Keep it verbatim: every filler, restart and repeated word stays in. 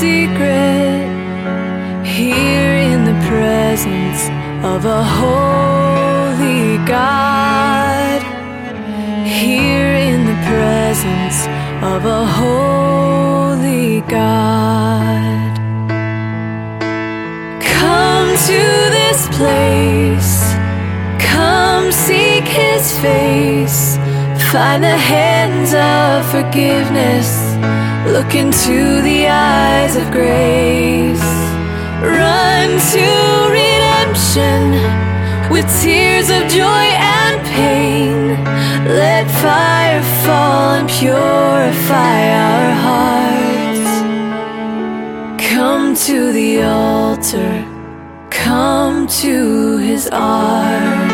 secret, here in the presence of a holy God, here in the presence of a holy God. Come to this place, come seek His face, find the hands of forgiveness, look into the eyes of grace. Run to redemption with tears of joy and pain. Let fire fall and purify our hearts. Come to the altar, come to His arms.